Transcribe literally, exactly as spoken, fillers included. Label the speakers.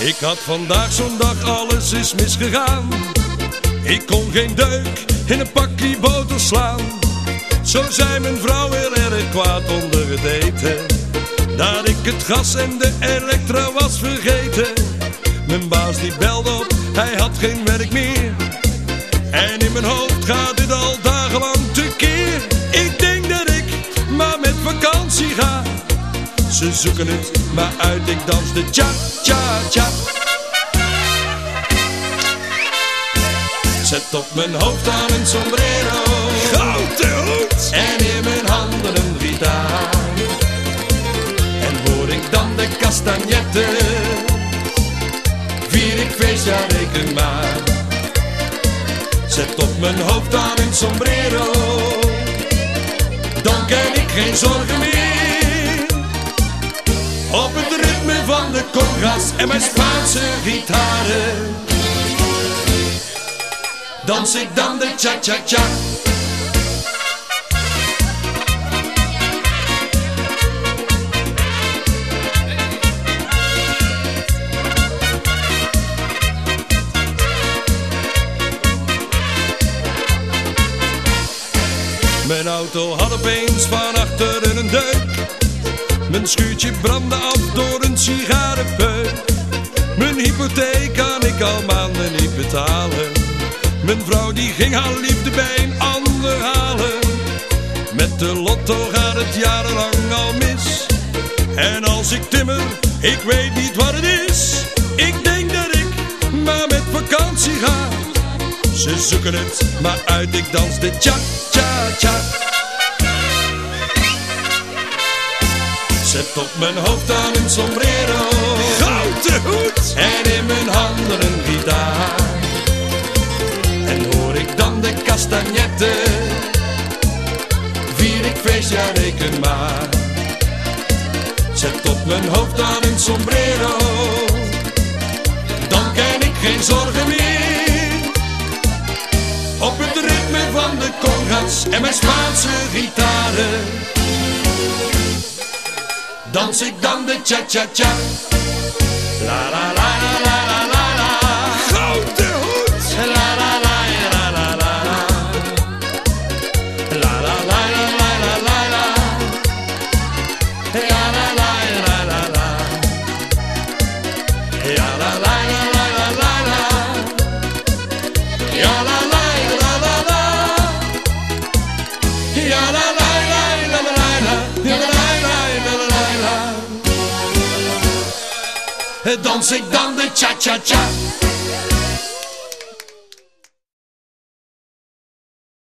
Speaker 1: Ik had vandaag zo'n dag, alles is misgegaan. Ik kon geen deuk in een pakje boter slaan. Zo zei mijn vrouw heel erg kwaad onder het eten, dat ik het gas en de elektra was vergeten. Mijn baas die belde op, hij had geen werk meer. En in mijn hoofd gaat dit al dagenlang tekeer. Ik denk dat ik maar met vakantie ga. Ze zoeken het maar uit, ik dans de cha-cha-cha. Zet op mijn hoofd aan een sombrero, grote hoed, en in mijn handen een gitaar. En hoor ik dan de castagnetten, vier ik feestjaar, reken maar. Zet op mijn hoofd aan een sombrero, dan ken ik geen zorgen meer. Op het ritme van de congas en mijn Spaanse gitaren dans ik dan de cha-cha-cha. Mijn auto had opeens van achteren een deuk. Mijn schuurtje brandde af door een sigarenpeuk. Mijn hypotheek kan ik al maanden niet betalen. Mijn vrouw die ging haar liefde bij een ander halen. Met de lotto gaat het jarenlang al mis. En als ik timmer, ik weet niet wat het is. Ik denk dat ik maar met vakantie ga. Ze zoeken het maar uit, ik dans de cha-cha-cha. Zet op mijn hoofd aan een sombrero, grote hoed, en in mijn handen een gitaar. En hoor ik dan de castagnetten, vier ik feestjaar, reken maar. Zet op mijn hoofd aan een sombrero, dan ken ik geen zorgen meer. Op het ritme van de congas en mijn Spaanse gitaren dans ik dan de cha-cha-cha. La la la la la la la, grote hoed. La la la la la la la, la la la la la la la, la la la la la la, ja la la la la la la, ja la la la la la, ja la la la la la, ja la la. Dans ik dan de cha-cha-cha.